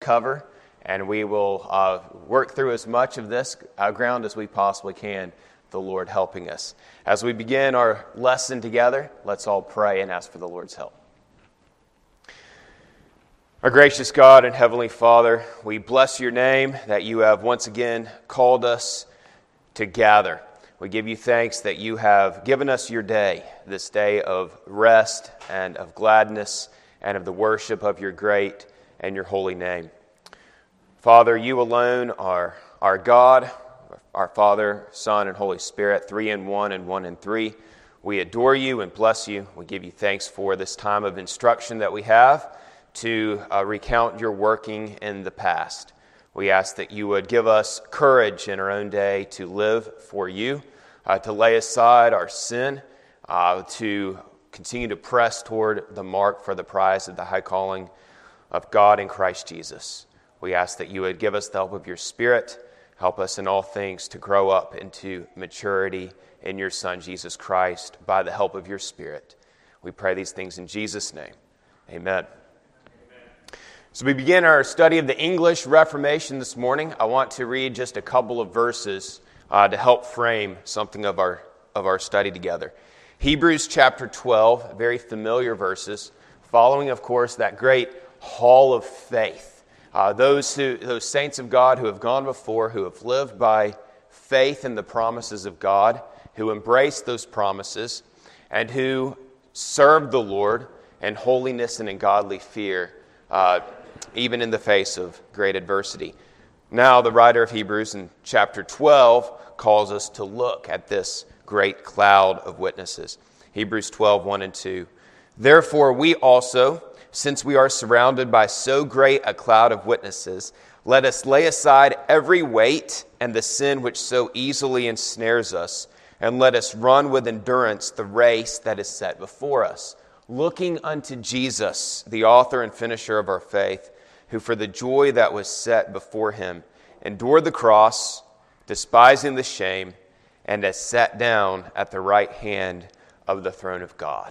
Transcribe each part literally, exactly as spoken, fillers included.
cover, and we will uh, work through as much of this uh, ground as we possibly can, the Lord helping us. As we begin our lesson together, let's all pray and ask for the Lord's help. Our gracious God and Heavenly Father, we bless your name that you have once again called us to gather. We give you thanks that you have given us your day, this day of rest and of gladness and of the worship of your great and your holy name. Father, you alone are our God, our Father, Son, and Holy Spirit, three in one and one in three. We adore you and bless you. We give you thanks for this time of instruction that we have to uh, recount your working in the past. We ask that you would give us courage in our own day to live for you, uh, to lay aside our sin, uh, to continue to press toward the mark for the prize of the high calling of God in Christ Jesus. We ask that you would give us the help of your Spirit, help us in all things to grow up into maturity in your Son, Jesus Christ, by the help of your Spirit. We pray these things in Jesus' name. Amen. So we begin our study of the English Reformation this morning. I want to read just a couple of verses uh, to help frame something of our of our study together. Hebrews chapter twelve, very familiar verses, following, of course, that great hall of faith. Uh, those who those saints of God who have gone before, who have lived by faith in the promises of God, who embraced those promises, and who served the Lord in holiness and in godly fear, uh, even in the face of great adversity. Now, the writer of Hebrews in chapter twelve calls us to look at this great cloud of witnesses. Hebrews twelve, one and two. Therefore, we also, since we are surrounded by so great a cloud of witnesses, let us lay aside every weight and the sin which so easily ensnares us, and let us run with endurance the race that is set before us, looking unto Jesus, the author and finisher of our faith, who for the joy that was set before him endured the cross, despising the shame, and has sat down at the right hand of the throne of God.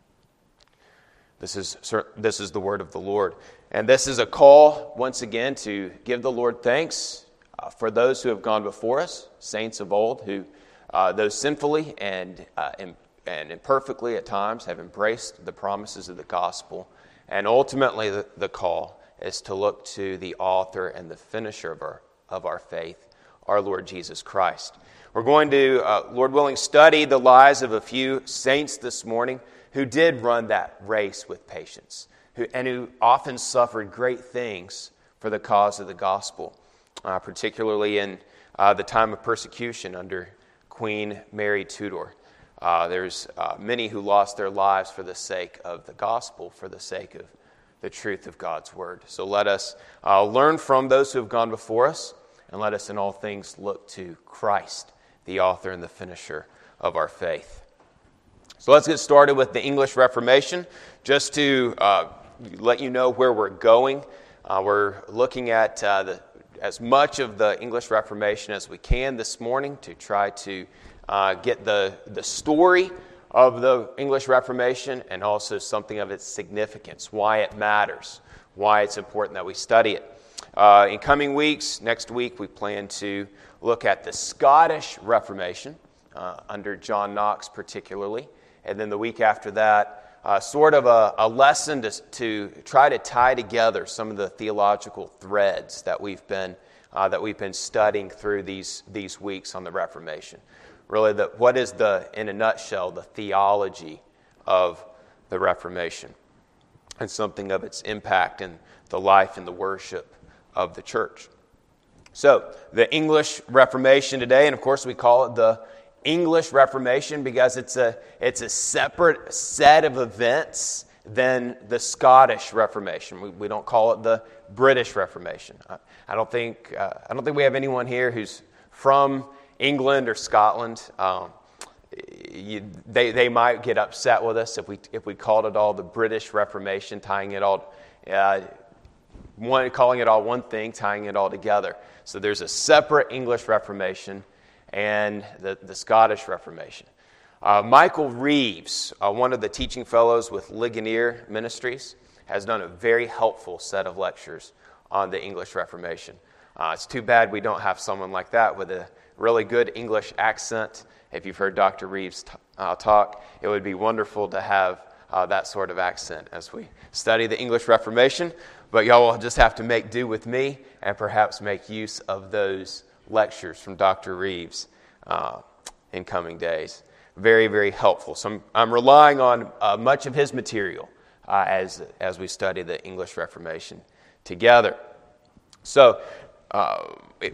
This is this is the word of the Lord. And this is a call, once again, to give the Lord thanks uh, for those who have gone before us, saints of old, who, uh, though sinfully and uh, in and imperfectly at times, have embraced the promises of the gospel. And ultimately, the, the call is to look to the author and the finisher of our, of our faith, our Lord Jesus Christ. We're going to, uh, Lord willing, study the lives of a few saints this morning who did run that race with patience, who, and who often suffered great things for the cause of the gospel, uh, particularly in uh, the time of persecution under Queen Mary Tudor. Uh, there's uh, many who lost their lives for the sake of the gospel, for the sake of the truth of God's word. So let us uh, learn from those who have gone before us, and let us in all things look to Christ, the author and the finisher of our faith. So let's get started with the English Reformation. Just to uh, let you know where we're going, uh, we're looking at uh, the, as much of the English Reformation as we can this morning to try to Uh, get the, the story of the English Reformation and also something of its significance, why it matters, why it's important that we study it. Uh, in coming weeks, next week, we plan to look at the Scottish Reformation, uh, under John Knox particularly, and then the week after that, uh, sort of a, a lesson to, to try to tie together some of the theological threads that we've been uh, that we've been studying through these these weeks on the Reformation. Really, the, what is the, in a nutshell, the theology of the Reformation and something of its impact in the life and the worship of the church. So, the English Reformation today, and of course we call it the English Reformation because it's a it's a separate set of events than the Scottish Reformation. We, we don't call it the British Reformation. I, I don't think uh, I don't think we have anyone here who's from England or Scotland. Um, you, they they might get upset with us if we if we called it all the British Reformation, tying it all, uh, one calling it all one thing, tying it all together. So there's a separate English Reformation and the, the Scottish Reformation. Uh, Michael Reeves, uh, one of the teaching fellows with Ligonier Ministries, has done a very helpful set of lectures on the English Reformation. Uh, it's too bad we don't have someone like that with a really good English accent. If you've heard Doctor Reeves t- uh, talk, it would be wonderful to have uh, that sort of accent as we study the English Reformation. But y'all will just have to make do with me and perhaps make use of those lectures from Doctor Reeves uh, in coming days. Very, very helpful. So I'm, I'm relying on uh, much of his material uh, as, as we study the English Reformation together. So uh,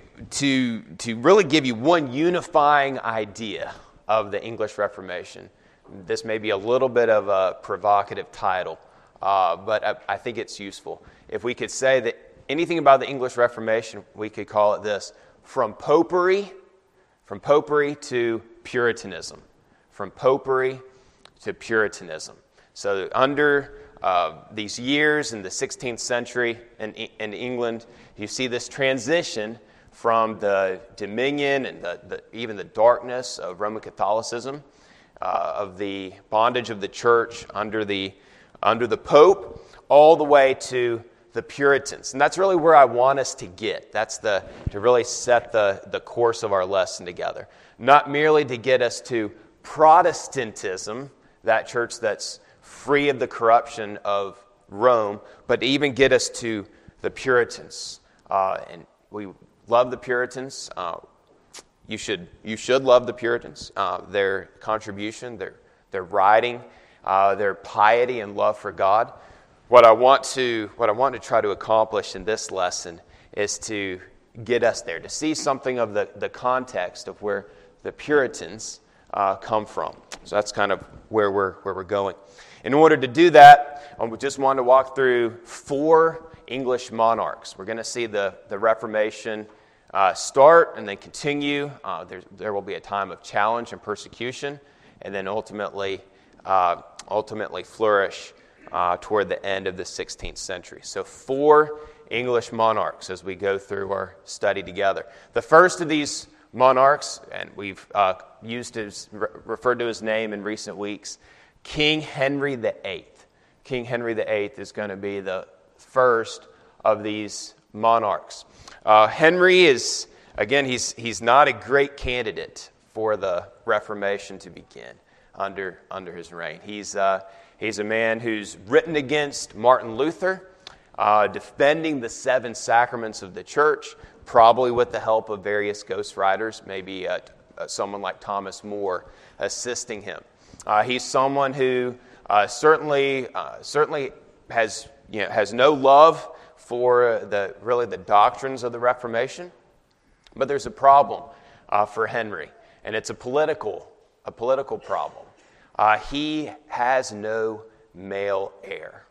to, to really give you one unifying idea of the English Reformation, this may be a little bit of a provocative title, uh, but I, I think it's useful. If we could say that anything about the English Reformation, we could call it this: from popery, from popery to Puritanism. From popery to Puritanism. So under uh, these years in the sixteenth century in, in England, you see this transition from the dominion and the, the, even the darkness of Roman Catholicism, uh, of the bondage of the church under the under the Pope, all the way to the Puritans. And that's really where I want us to get. That's the to really set the, the course of our lesson together. Not merely to get us to Protestantism, that church that's free of the corruption of Rome, but to even get us to the Puritans. Uh, and we love the Puritans. Uh, you should you should love the Puritans. Uh, their contribution, their their writing, uh, their piety and love for God. What I want to what I want to try to accomplish in this lesson is to get us there, to see something of the, the context of where the Puritans uh, come from. So that's kind of where we're where we're going. In order to do that, I just want to walk through four English monarchs. We're going to see the, the Reformation uh, start and then continue. Uh, there, there will be a time of challenge and persecution, and then ultimately uh, ultimately flourish uh, toward the end of the sixteenth century. So four English monarchs as we go through our study together. The first of these monarchs, and we've uh, used his, re- referred to his name in recent weeks, King Henry the Eighth. King Henry the Eighth is going to be the first of these monarchs. Uh, Henry is, again, he's he's not a great candidate for the Reformation to begin under under his reign. He's uh, he's a man who's written against Martin Luther, uh, defending the seven sacraments of the church, probably with the help of various ghostwriters, maybe uh, someone like Thomas More assisting him. Uh, he's someone who uh, certainly uh, certainly has you know has no love for the really the doctrines of the Reformation, but there's a problem uh, for Henry, and it's a political a political problem. Uh, he has no male heir,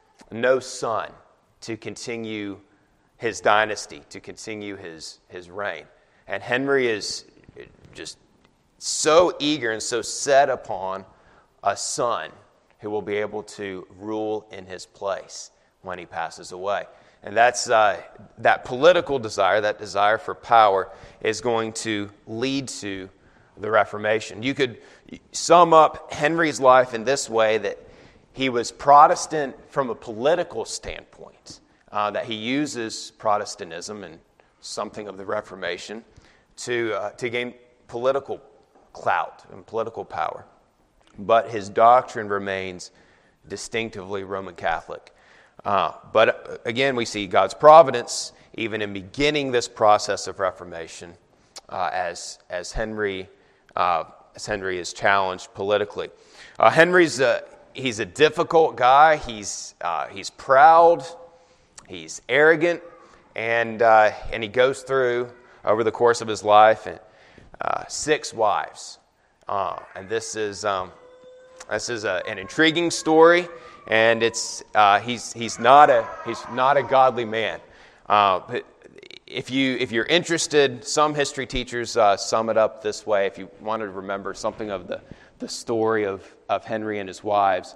no son to continue his dynasty, to continue his his reign, and Henry is just so eager and so set upon a son who will be able to rule in his place when he passes away. And that's uh, that political desire, that desire for power, is going to lead to the Reformation. You could sum up Henry's life in this way, that he was Protestant from a political standpoint, uh, that he uses Protestantism and something of the Reformation to uh, to gain political clout and political power. But his doctrine remains distinctively Roman Catholic. Uh, but again, we see God's providence even in beginning this process of Reformation uh, as as Henry uh, as Henry is challenged politically. Uh, Henry's a, he's a difficult guy. He's uh, he's proud. He's arrogant, and uh, and he goes through over the course of his life and uh, six wives. Uh, and this is um, this is a, an intriguing story, and it's uh, he's he's not a he's not a godly man. Uh, but if you if you're interested, some history teachers uh, sum it up this way. If you want to remember something of the, the story of, of Henry and his wives,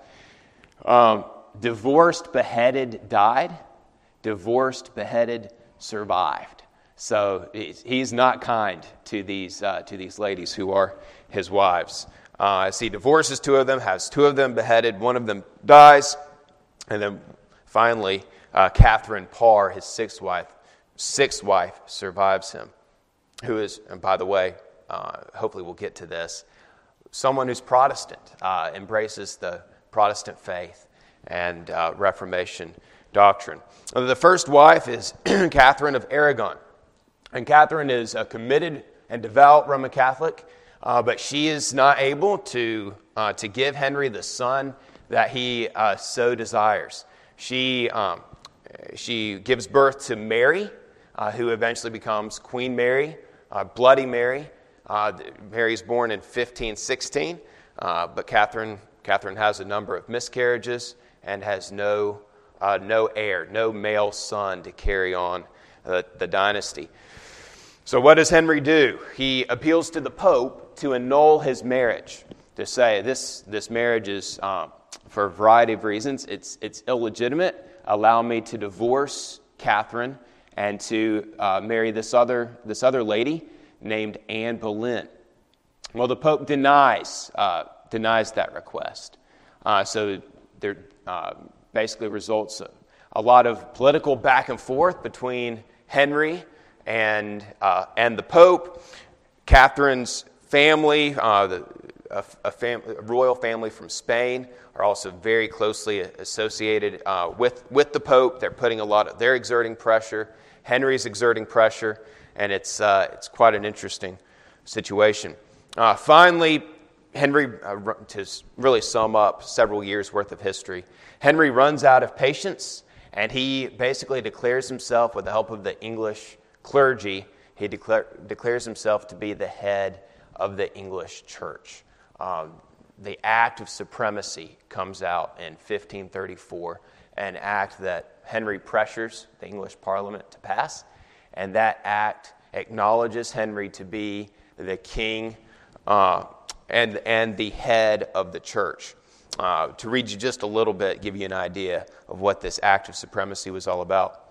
um, divorced, beheaded, died. Divorced, beheaded, survived. So he's not kind to these uh, to these ladies who are his wives. Uh, as he divorces two of them, has two of them beheaded, one of them dies, and then finally uh, Catherine Parr, his sixth wife, sixth wife, survives him, who is, and by the way, uh, hopefully we'll get to this, someone who's Protestant, uh, embraces the Protestant faith and uh, Reformation doctrine. The first wife is Catherine of Aragon. And Catherine is a committed and devout Roman Catholic, uh, but she is not able to, uh, to give Henry the son that he uh, so desires. She, um, she gives birth to Mary, uh, who eventually becomes Queen Mary, uh, Bloody Mary. Uh, Mary is born in fifteen sixteen, uh, but Catherine, Catherine has a number of miscarriages and has no, uh, no heir, no male son to carry on uh, the dynasty. So what does Henry do? He appeals to the Pope to annul his marriage, to say this, this marriage is, um, for a variety of reasons, it's, it's illegitimate. Allow me to divorce Catherine and to uh, marry this other, this other lady named Anne Boleyn. Well, the Pope denies uh, denies that request. Uh, so there uh, basically results a, a lot of political back and forth between Henry and uh, and the Pope. Catherine's family, uh, the, a, a, fam- a royal family from Spain, are also very closely associated uh, with with the Pope. They're putting a lot of they're exerting pressure. Henry's exerting pressure. And it's uh, it's quite an interesting situation. Uh, finally, Henry, uh, to really sum up several years' worth of history, Henry runs out of patience, and he basically declares himself, with the help of the English clergy, he declare, declares himself to be the head of the English church. Um, the Act of Supremacy comes out in fifteen thirty-four, an act that Henry pressures the English Parliament to pass. And that act acknowledges Henry to be the king uh, and, and the head of the church. Uh, to read you just a little bit, give you an idea of what this act of supremacy was all about.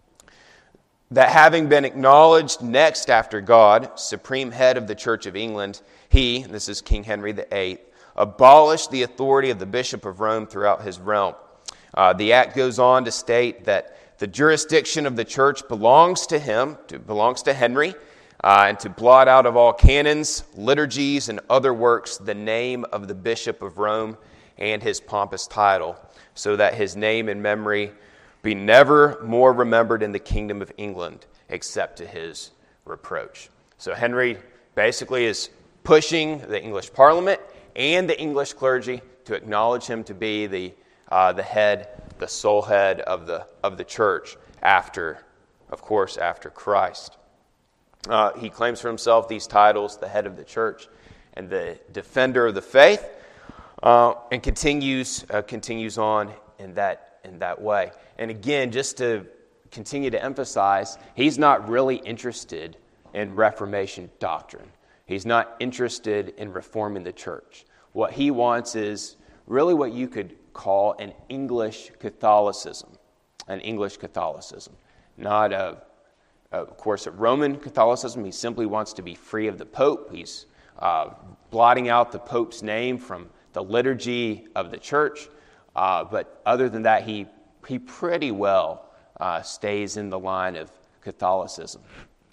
That having been acknowledged next after God, supreme head of the Church of England, he, this is King Henry the eighth, abolished the authority of the Bishop of Rome throughout his realm. Uh, the act goes on to state that the jurisdiction of the church belongs to him, to, belongs to Henry, uh, and to blot out of all canons, liturgies, and other works the name of the Bishop of Rome and his pompous title, so that his name and memory be never more remembered in the kingdom of England, except to his reproach. So Henry basically is pushing the English Parliament and the English clergy to acknowledge him to be the uh, the head, the sole head of the of the church after, of course, after Christ. Uh, he claims for himself these titles: the head of the church and the defender of the faith, uh, and continues uh, continues on in that in that way. And again, just to continue to emphasize, he's not really interested in Reformation doctrine. He's not interested in reforming the church. What he wants is really what you could call an English Catholicism, an English Catholicism, not a, of course, a Roman Catholicism. He simply wants to be free of the Pope. He's uh, blotting out the Pope's name from the liturgy of the church. Uh, but other than that, he he pretty well uh, stays in the line of Catholicism.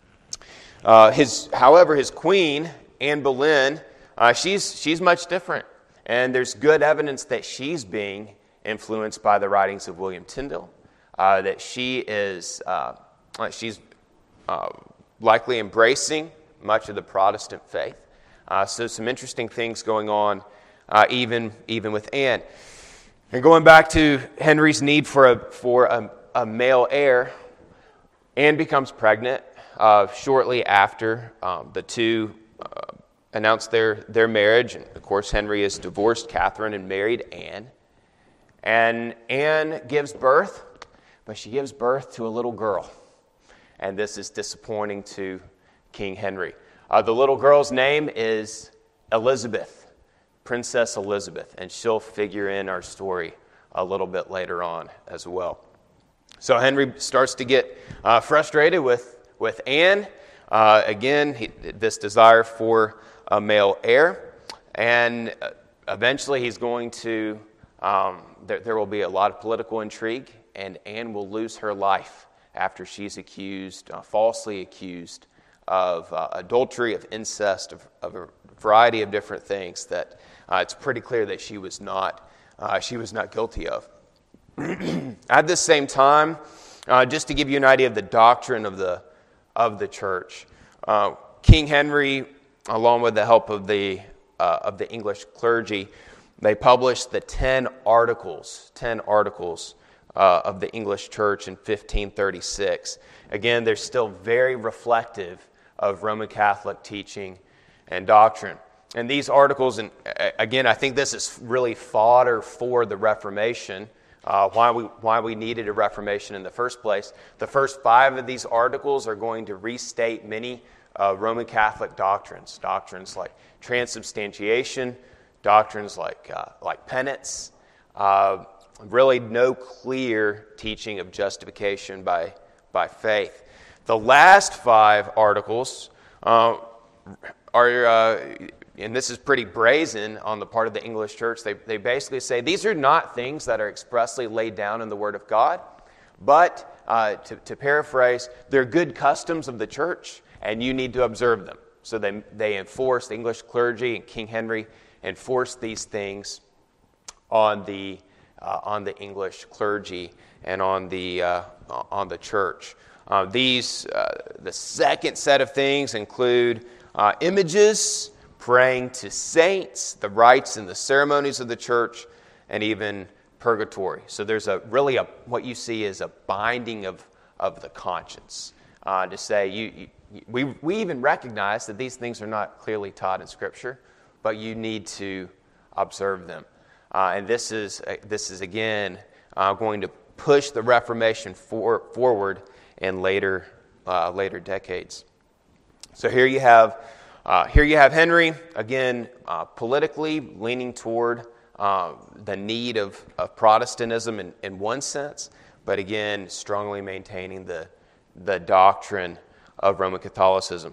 Uh, his, however, his queen, Anne Boleyn, uh, she's she's much different, and there's good evidence that she's being influenced by the writings of William Tyndale. Uh, that she is uh, she's uh, likely embracing much of the Protestant faith. Uh, so some interesting things going on, uh, even even with Anne. And going back to Henry's need for a for a, a male heir, Anne becomes pregnant uh, shortly after um, the two uh, announced their, their marriage. And of course, Henry has divorced Catherine and married Anne. And Anne gives birth, but she gives birth to a little girl. And this is disappointing to King Henry. Uh, the little girl's name is Elizabeth. Princess Elizabeth, and she'll figure in our story a little bit later on as well. So Henry starts to get uh, frustrated with, with Anne. Uh, again, he, this desire for a male heir. And eventually he's going to, um, there, there will be a lot of political intrigue, and Anne will lose her life after she's accused, uh, falsely accused of uh, adultery, of incest, of, of a variety of different things that uh, it's pretty clear that she was not uh, she was not guilty of. At the same time, uh, just to give you an idea of the doctrine of the of the church, uh, King Henry, along with the help of the uh, of the English clergy, they published the ten articles, ten articles uh, of the English Church in fifteen thirty-six. Again, they're still very reflective of Roman Catholic teaching and doctrine. And these articles, and again, I think this is really fodder for the Reformation, uh, why we why we needed a Reformation in the first place. The first five of these articles are going to restate many uh, Roman Catholic doctrines, doctrines like transubstantiation, doctrines like uh, like penance, uh, really no clear teaching of justification by by faith. The last five articles uh, are, uh, and this is pretty brazen on the part of the English Church, they, they basically say these are not things that are expressly laid down in the Word of God, but uh, to, to paraphrase, they're good customs of the church, and you need to observe them. So they, they enforce, the English clergy and King Henry enforce these things on the uh, on the English clergy and on the uh, on the church. Uh, these, uh, the second set of things include uh, images, praying to saints, the rites and the ceremonies of the church, and even purgatory. So there's a really a what you see is a binding of of the conscience uh, to say you, you we we even recognize that these things are not clearly taught in Scripture, but you need to observe them. Uh, and this is uh, this is again uh, going to push the Reformation for, forward in later uh, later decades. So here you have uh, here you have Henry again uh, politically leaning toward uh, the need of, of Protestantism in, in one sense, but again strongly maintaining the the doctrine of Roman Catholicism.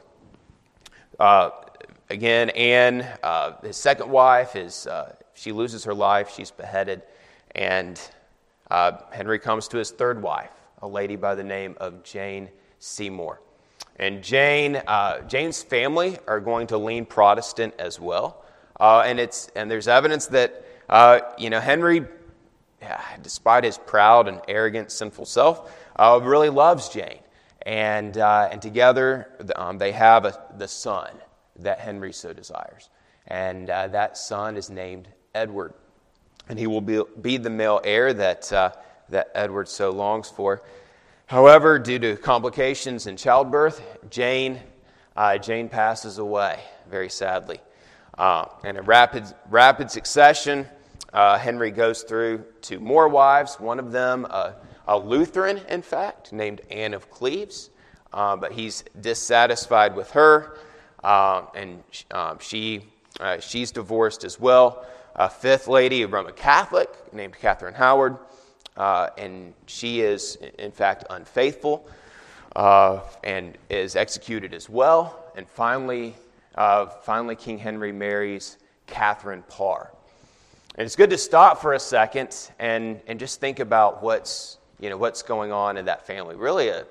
Uh, again, Anne, uh, his second wife, is uh, she loses her life. She's beheaded, and uh, Henry comes to his third wife, a lady by the name of Jane Seymour. And Jane, uh, Jane's family are going to lean Protestant as well. Uh, and it's and there's evidence that uh, you know Henry, yeah, despite his proud and arrogant, sinful self, uh, really loves Jane, and uh, and together um, they have a, the son that Henry so desires, and uh, that son is named Edward, and he will be be the male heir that uh, that Edward so longs for. However, due to complications in childbirth, Jane uh, Jane passes away very sadly. Uh, in a rapid rapid succession, uh, Henry goes through two more wives. One of them, uh, a Lutheran, in fact, named Anne of Cleves, uh, but he's dissatisfied with her, uh, and um, she uh, she's divorced as well. A fifth lady, a Roman Catholic, named Catherine Howard. Uh, and she is, in fact, unfaithful uh, and is executed as well. And finally, uh, finally, King Henry marries Catherine Parr. And it's good to stop for a second and, and just think about what's you know what's going on in that family. Really, a,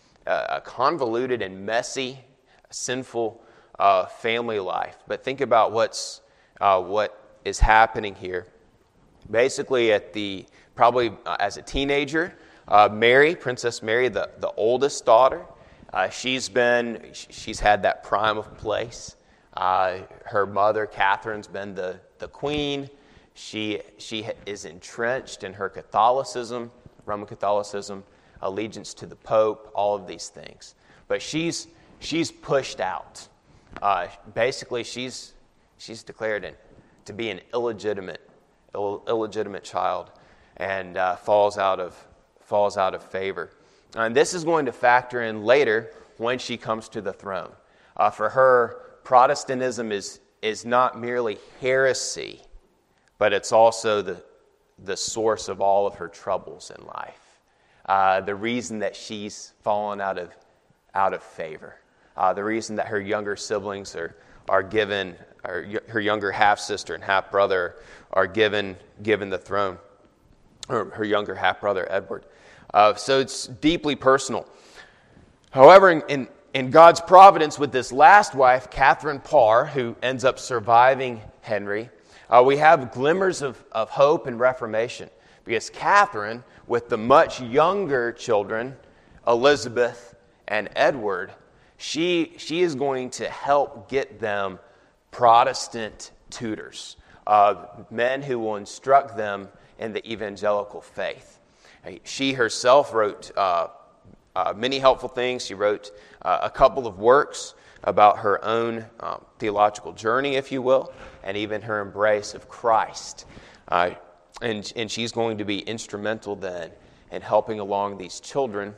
a convoluted and messy, sinful uh, family life. But think about what's uh, what is happening here. Basically, at the Probably uh, as a teenager, uh, Mary, Princess Mary, the, the oldest daughter, uh, she's been she's had that prime of place. Uh, her mother, Catherine's been the, the queen. She she is entrenched in her Catholicism, Roman Catholicism, allegiance to the Pope, all of these things. But she's she's pushed out. Uh, basically, she's she's declared in, to be an illegitimate Ill, illegitimate child. And uh, falls out of falls out of favor. And this is going to factor in later when she comes to the throne. Uh, for her, Protestantism is is not merely heresy, but it's also the the source of all of her troubles in life. Uh, the reason that she's fallen out of out of favor. Uh, the reason that her younger siblings are are given, or her younger half sister and half brother are given given the throne. or her younger half-brother, Edward. Uh, so it's deeply personal. However, in, in, in God's providence with this last wife, Catherine Parr, who ends up surviving Henry, uh, we have glimmers of, of hope and reformation. Because Catherine, with the much younger children, Elizabeth and Edward, she, she is going to help get them Protestant tutors, uh, men who will instruct them in the evangelical faith. She herself wrote uh, uh, many helpful things. She wrote uh, a couple of works about her own um, theological journey, if you will, and even her embrace of Christ. Uh, and, and she's going to be instrumental then in helping along these children,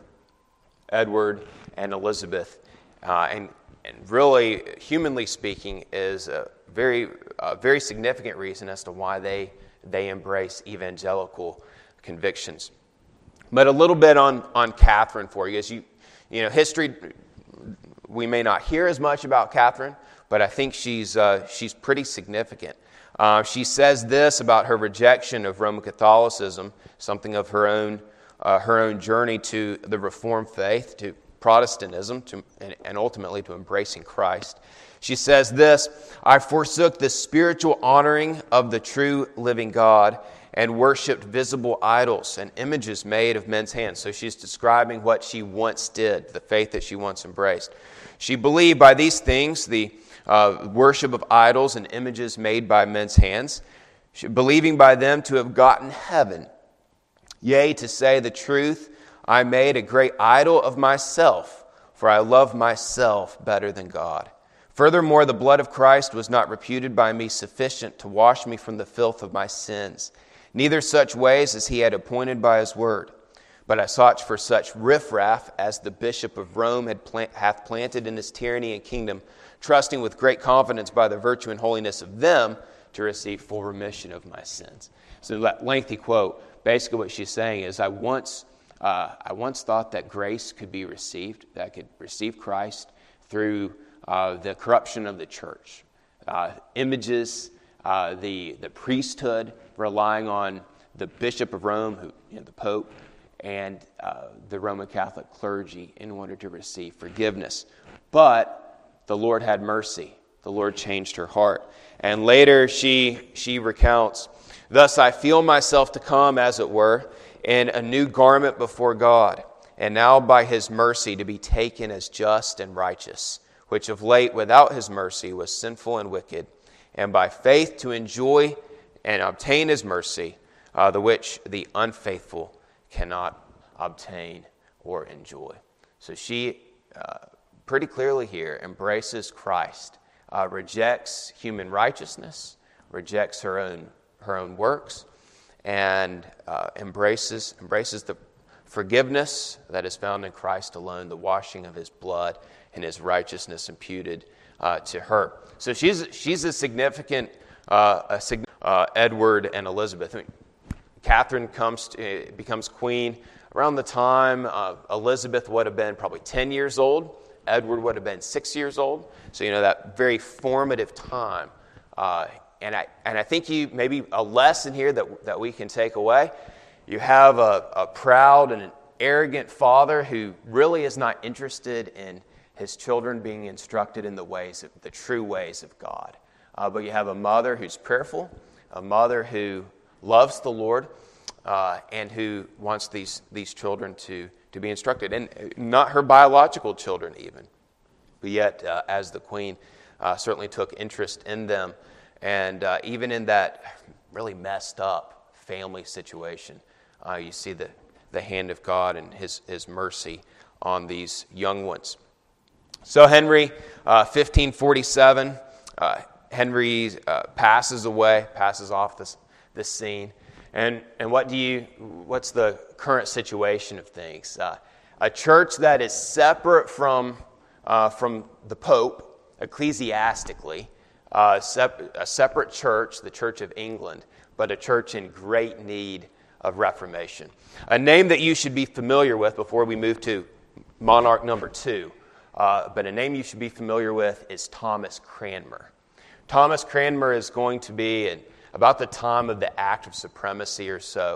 Edward and Elizabeth, uh, and, and really, humanly speaking, is a very, uh, very significant reason as to why they they embrace evangelical convictions. But a little bit on, on Catherine for you. As you, you know, history, we may not hear as much about Catherine, but I think she's uh, she's pretty significant. Uh, she says this about her rejection of Roman Catholicism, something of her own uh, her own journey to the Reformed faith, to Protestantism, to, and, and ultimately to embracing Christ. She says this, "I forsook the spiritual honoring of the true living God and worshipped visible idols and images made of men's hands." So she's describing what she once did, the faith that she once embraced. She believed by these things, the uh, worship of idols and images made by men's hands, she, believing by them to have gotten heaven. Yea, to say the truth, I made a great idol of myself, for I love myself better than God. Furthermore, the blood of Christ was not reputed by me sufficient to wash me from the filth of my sins, neither such ways as he had appointed by his word. But I sought for such riffraff as the bishop of Rome had plant, hath planted in his tyranny and kingdom, trusting with great confidence by the virtue and holiness of them to receive full remission of my sins. So that lengthy quote, basically what she's saying is, I once, uh, I once thought that grace could be received, that I could receive Christ through Uh, the corruption of the church, uh, images, uh, the the priesthood relying on the Bishop of Rome, who you know, the Pope, and uh, the Roman Catholic clergy in order to receive forgiveness. But the Lord had mercy. The Lord changed her heart. And later she she recounts, "Thus I feel myself to come, as it were, in a new garment before God, and now by his mercy to be taken as just and righteous, which of late without his mercy was sinful and wicked, and by faith to enjoy and obtain his mercy, uh, the which the unfaithful cannot obtain or enjoy." So she uh, pretty clearly here embraces Christ, uh, rejects human righteousness, rejects her own her own works, and uh, embraces embraces the forgiveness that is found in Christ alone, the washing of his blood and his righteousness imputed uh, to her. So she's she's a significant uh, a sig- uh, Edward and Elizabeth. I mean, Catherine comes to, uh, becomes queen around the time uh, Elizabeth would have been probably ten years old. Edward would have been six years old. So you know that very formative time. Uh, and I and I think you maybe a lesson here that that we can take away. You have a, a proud and an arrogant father who really is not interested in his children being instructed in the ways of the true ways of God. Uh, but you have a mother who's prayerful, a mother who loves the Lord, uh, and who wants these these children to, to be instructed. And not her biological children even. But yet, uh, as the queen, uh, certainly took interest in them. And uh, even in that really messed up family situation, uh, you see the, the hand of God and his, his mercy on these young ones. So Henry, uh, fifteen forty-seven, uh, Henry uh, passes away, passes off this this scene, and and what do you? What's the current situation of things? Uh, a church that is separate from uh, from the Pope ecclesiastically, uh, sep- a separate church, the Church of England, but a church in great need of reformation. A name that you should be familiar with before we move to monarch number two. Uh, but a name you should be familiar with is Thomas Cranmer. Thomas Cranmer is going to be in about the time of the Act of Supremacy or so,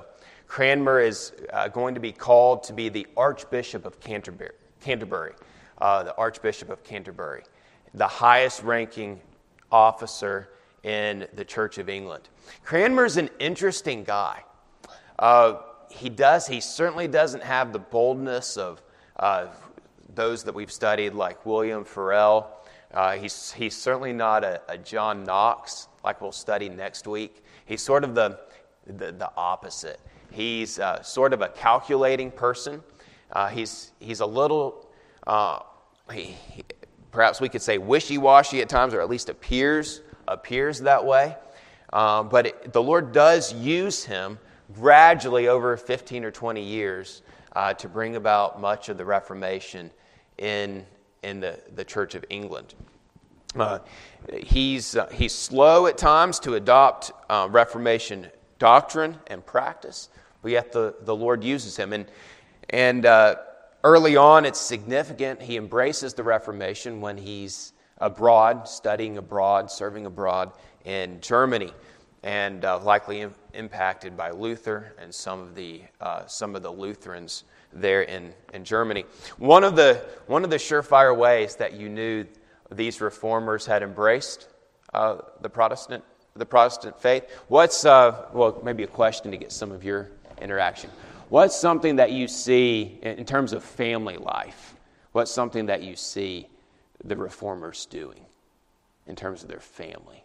Cranmer is uh, going to be called to be the Archbishop of Canterbury, Canterbury uh, the Archbishop of Canterbury, the highest-ranking officer in the Church of England. Cranmer's an interesting guy. Uh, he does. He certainly doesn't have the boldness of uh, those that we've studied, like William Farel. Uh, he's he's certainly not a, a John Knox, like we'll study next week. He's sort of the the, the opposite. He's uh, sort of a calculating person. Uh, he's he's a little, uh, he, he, perhaps we could say wishy-washy at times, or at least appears appears that way. Um, but it, the Lord does use him gradually over fifteen or twenty years uh, to bring about much of the Reformation in in the, the Church of England. Uh, he's uh, he's slow at times to adopt uh, Reformation doctrine and practice, but yet the, the Lord uses him. And and uh, early on, it's significant. He embraces the Reformation when he's abroad, studying abroad, serving abroad in Germany, and uh, likely im- impacted by Luther and some of the uh, some of the Lutherans there in, in Germany. One of the one of the surefire ways that you knew these reformers had embraced uh, the Protestant the Protestant faith. What's uh, well maybe a question to get some of your interaction. What's something that you see in, in terms of family life? What's something that you see the reformers doing in terms of their family?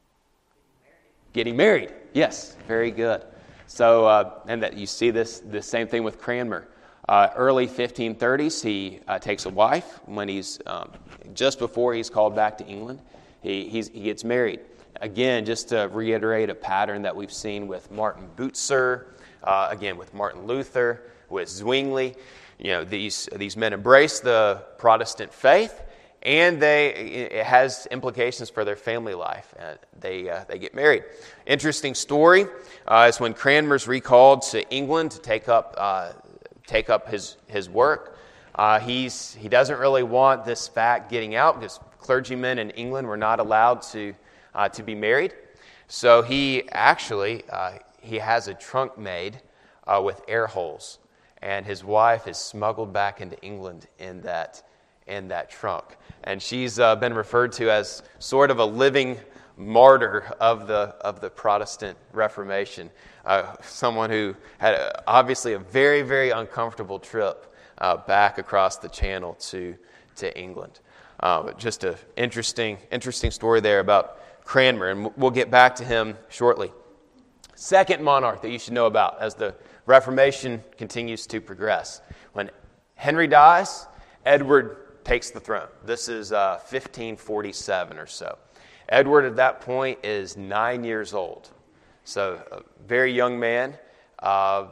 Getting married. Yes, very good. So, uh, and that you see this the same thing with Cranmer. Uh, early fifteen thirties, he uh, takes a wife when he's um, just before he's called back to England. He he's, he gets married. Again, just to reiterate a pattern that we've seen with Martin Bucer, uh, again with Martin Luther, with Zwingli. You know, these these men embrace the Protestant faith, and they it has implications for their family life. Uh, they uh, they get married. Interesting story uh, is when Cranmer's recalled to England to take up uh, take up his his work. Uh, he's he doesn't really want this fact getting out because clergymen in England were not allowed to uh, to be married. So he actually uh, he has a trunk made uh, with air holes, and his wife is smuggled back into England in that in that trunk. And she's uh, been referred to as sort of a living martyr of the of the Protestant Reformation. Uh, someone who had a, obviously a very, very uncomfortable trip uh, back across the Channel to to England. Uh, just an interesting, interesting story there about Cranmer, and we'll get back to him shortly. Second monarch that you should know about as the Reformation continues to progress. When Henry dies, Edward takes the throne. This is uh, fifteen forty-seven or so. Edward at that point is nine years old, so a very young man. Uh,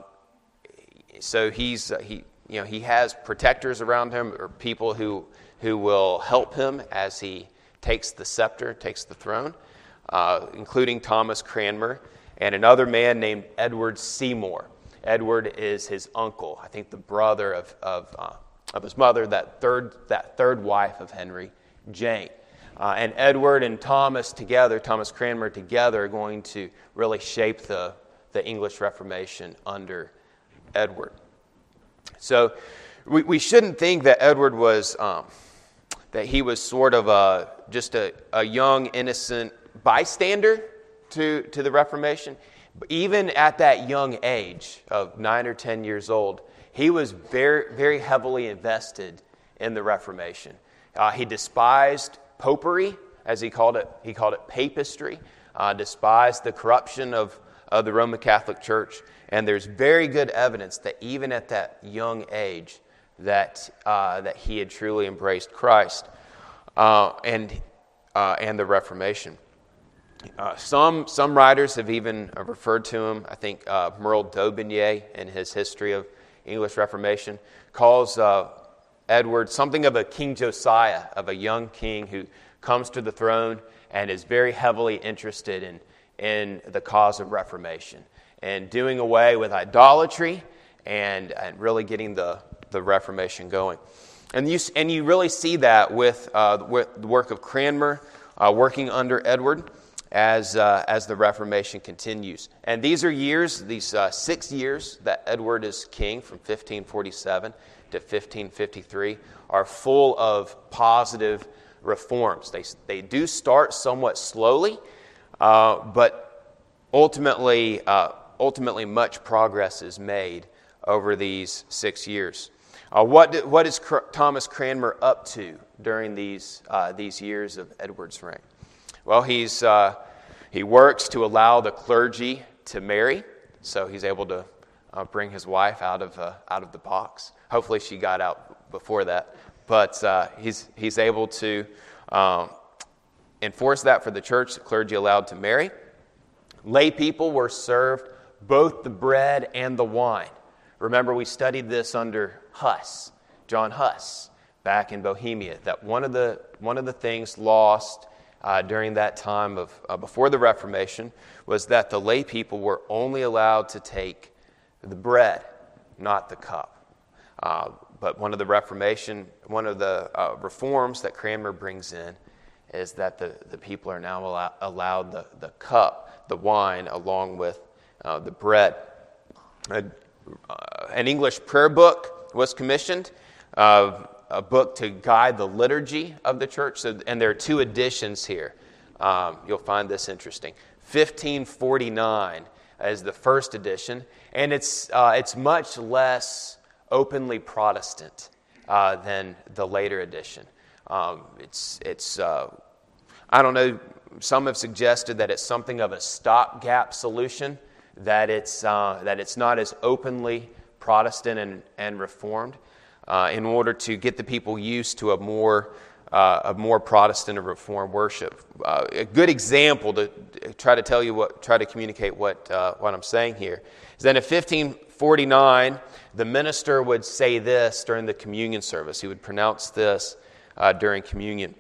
so he's uh, he you know he has protectors around him, or people who who will help him as he takes the scepter, takes the throne, uh, including Thomas Cranmer and another man named Edward Seymour. Edward is his uncle, I think the brother of of, uh, of his mother, that third that third wife of Henry, Jane. Uh, and Edward and Thomas together, Thomas Cranmer together, are going to really shape the, the English Reformation under Edward. So we, we shouldn't think that Edward was, um, that he was sort of a, just a, a young, innocent bystander to, to the Reformation. But even at that young age of nine or ten years old, he was very, very heavily invested in the Reformation. Uh, he despised popery, as he called it. He called it papistry, uh, despised the corruption of, of the Roman Catholic Church. And there's very good evidence that even at that young age that uh, that he had truly embraced Christ uh, and uh, and the Reformation. Uh, some some writers have even referred to him. I think uh, Merle Daubigny, in his History of English Reformation, calls uh, Edward something of a King Josiah, of a young king who comes to the throne and is very heavily interested in, in the cause of Reformation and doing away with idolatry and, and really getting the, the Reformation going. And you, and you really see that with, uh, with the work of Cranmer uh, working under Edward. as uh, as the Reformation continues. And these are years, these uh, six years that Edward is king, from fifteen forty-seven to fifteen fifty-three, are full of positive reforms. They they do start somewhat slowly, uh, but ultimately uh, ultimately much progress is made over these six years. Uh, what did, what is Cr- Thomas Cranmer up to during these uh, these years of Edward's reign? Well, he's uh, he works to allow the clergy to marry, so he's able to uh, bring his wife out of uh, out of the box. Hopefully, she got out before that, but uh, he's he's able to um, enforce that for the church. The clergy allowed to marry. Lay people were served both the bread and the wine. Remember, we studied this under Huss, John Huss, back in Bohemia. That one of the one of the things lost uh, during that time of uh, before the Reformation was that the lay people were only allowed to take the bread, not the cup. Uh, but one of the Reformation, one of the uh, reforms that Cranmer brings in is that the, the people are now allow, allowed the, the cup, the wine, along with uh, the bread. Uh, uh, an English prayer book was commissioned, uh, a book to guide the liturgy of the church. So, and there are two editions here. Um, you'll find this interesting. fifteen forty-nine is the first edition, and it's uh, it's much less openly Protestant uh, than the later edition. Um, it's it's uh, I don't know. Some have suggested that it's something of a stopgap solution, that it's uh, that it's not as openly Protestant and, and Reformed, uh, in order to get the people used to a more uh, a more Protestant and Reformed worship. Uh, a good example to try to tell you what, try to communicate what uh, what I'm saying here is that in fifteen forty-nine, the minister would say this during the communion service. He would pronounce this uh, during communion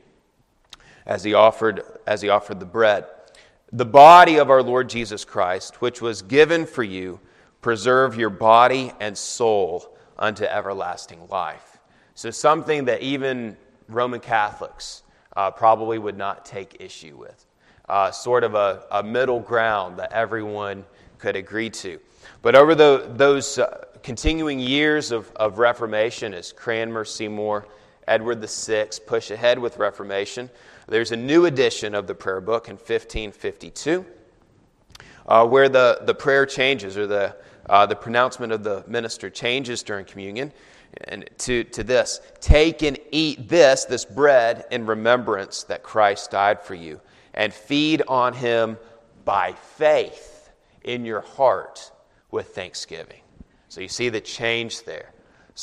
as he offered as he offered the bread. The body of our Lord Jesus Christ, which was given for you, preserve your body and soul unto everlasting life. So something that even Roman Catholics uh, probably would not take issue with. Uh, sort of a, a middle ground that everyone could agree to. But over the, those uh, continuing years of, of Reformation, as Cranmer, Seymour, Edward the Sixth push ahead with Reformation, there's a new edition of the prayer book in fifteen fifty-two, uh, where the, the prayer changes, or the uh, the pronouncement of the minister changes during communion, and to, to this: take and eat this, this bread, in remembrance that Christ died for you, and feed on him by faith in your heart with thanksgiving. So you see the change there.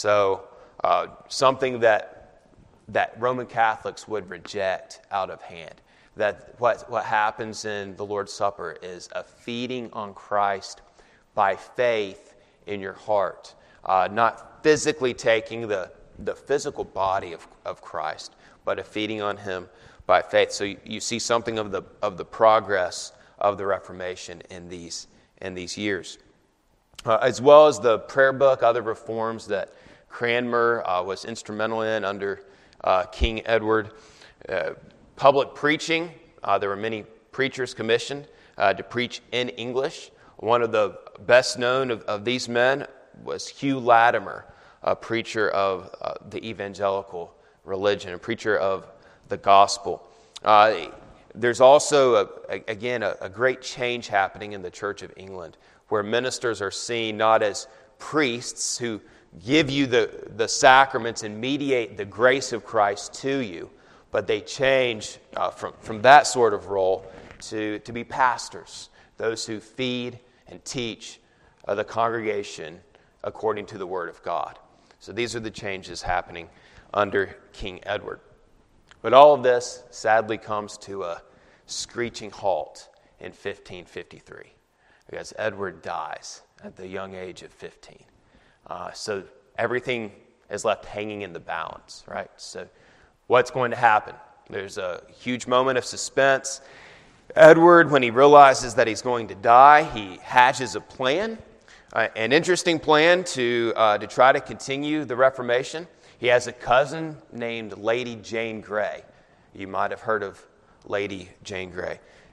So uh, something that that Roman Catholics would reject out of hand. That what, what happens in the Lord's Supper is a feeding on Christ by faith in your heart. Uh, not physically taking the, the physical body of, of Christ, but a feeding on him by faith. So you, you see something of the of the progress of the Reformation in these in these years. Uh, as well as the prayer book, other reforms that Cranmer uh, was instrumental in under Uh, King Edward. Uh, public preaching, uh, there were many preachers commissioned uh, to preach in English. One of the best known of, of these men was Hugh Latimer, a preacher of uh, the evangelical religion, a preacher of the gospel. Uh, there's also, a, a, again, a, a great change happening in the Church of England, where ministers are seen not as priests who give you the, the sacraments and mediate the grace of Christ to you, but they change uh, from, from that sort of role to, to be pastors, those who feed and teach uh, the congregation according to the Word of God. So these are the changes happening under King Edward. But all of this sadly comes to a screeching halt in fifteen fifty-three, because Edward dies at the young age of fifteen. Uh, so everything is left hanging in the balance, right? So what's going to happen? There's a huge moment of suspense. Edward, when he realizes that he's going to die, he hatches a plan, uh, an interesting plan to uh, to try to continue the Reformation. He has a cousin named Lady Jane Grey. You might have heard of Lady Jane Grey.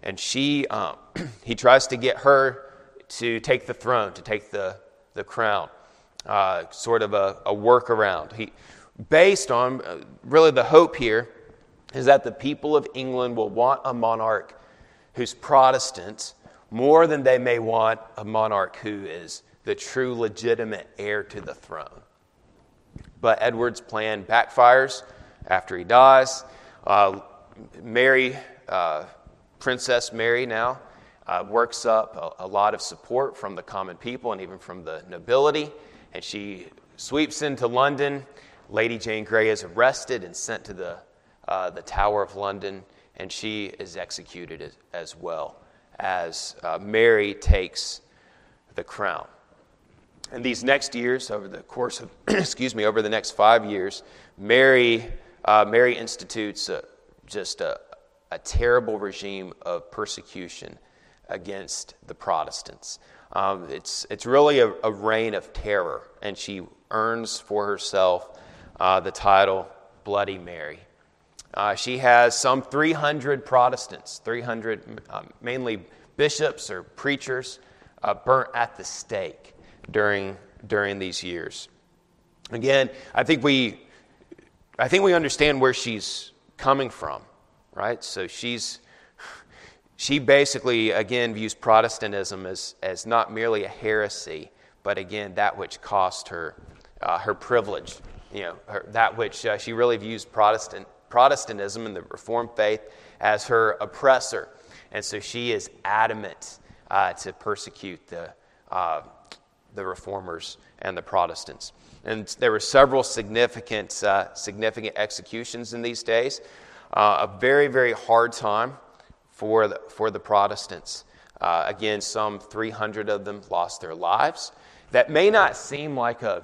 and she um, he tries to get her to take the throne, to take the, the crown, uh, sort of a, a workaround. He, based on, uh, really the hope here is that the people of England will want a monarch who's Protestant more than they may want a monarch who is the true legitimate heir to the throne. But Edward's plan backfires after he dies. Uh, Mary, uh, Princess Mary now, uh, works up a, a lot of support from the common people and even from the nobility, and she sweeps into London. Lady Jane Grey is arrested and sent to the uh, the Tower of London, and she is executed as, as well as uh, Mary takes the crown. And these next years, over the course of, excuse me, over the next five years, Mary uh, Mary institutes a, just a, a terrible regime of persecution against the Protestants. Um, it's it's really a, a reign of terror, and she earns for herself uh, the title Bloody Mary. Uh, she has some three hundred Protestants, three hundred um, mainly bishops or preachers, uh, burnt at the stake during during these years. Again, I think we I think we understand where she's coming from, right? So she's she basically again views Protestantism as as not merely a heresy, but again that which cost her uh, her privilege. You know, her, that which uh, she really views Protestant Protestantism and the Reformed faith as her oppressor, and so she is adamant uh, to persecute the uh, the Reformers and the Protestants. And there were several significant uh, significant executions in these days. Uh, a very very hard time for the, for the Protestants. Uh, again, some three hundred of them lost their lives. That may not seem like a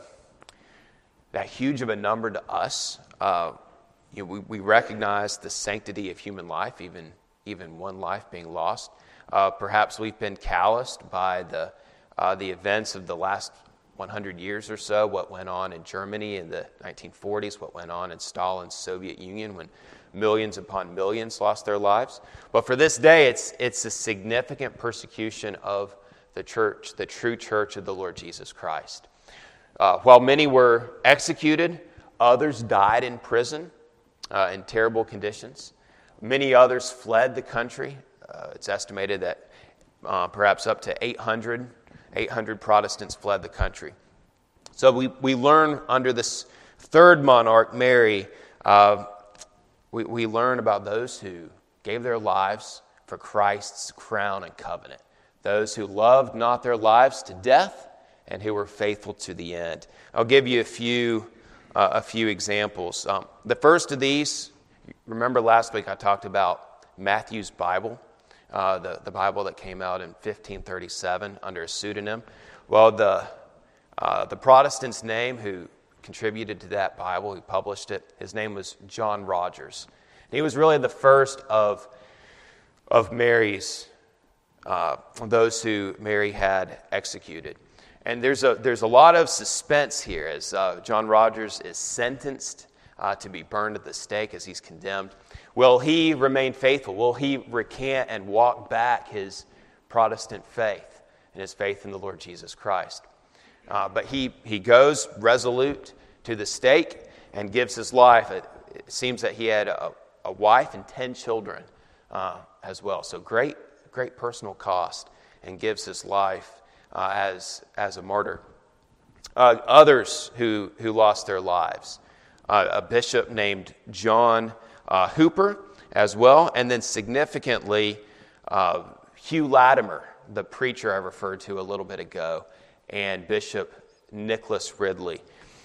that huge of a number to us. Uh, you know, we, we recognize the sanctity of human life, even even one life being lost. Uh, perhaps we've been calloused by the uh, the events of the last one hundred years or so, what went on in Germany in the nineteen forties, what went on in Stalin's Soviet Union when millions upon millions lost their lives. But for this day, it's it's a significant persecution of the church, the true church of the Lord Jesus Christ. Uh, while many were executed, others died in prison uh, in terrible conditions. Many others fled the country. Uh, it's estimated that uh, perhaps up to eight hundred, eight hundred Protestants fled the country. So we, we learn under this third monarch, Mary, uh, we, we learn about those who gave their lives for Christ's crown and covenant. Those who loved not their lives to death and who were faithful to the end. I'll give you a few uh, a few examples. Um, the first of these, remember last week I talked about Matthew's Bible, uh, the, the Bible that came out in fifteen thirty-seven under a pseudonym. Well, the uh, the Protestant's name who contributed to that Bible, who published it, his name was John Rogers. And he was really the first of, of Mary's, uh, those who Mary had executed. And there's a there's a lot of suspense here as uh, John Rogers is sentenced uh, to be burned at the stake as he's condemned. Will he remain faithful? Will he recant and walk back his Protestant faith and his faith in the Lord Jesus Christ? Uh, but he, he goes resolute to the stake and gives his life. It, it seems that he had a, a wife and ten children uh, as well. So great, great personal cost, and gives his life Uh, as as a martyr. Uh, others who, who lost their lives. Uh, a bishop named John uh, Hooper as well. And then significantly, uh, Hugh Latimer, the preacher I referred to a little bit ago, and Bishop Nicholas Ridley.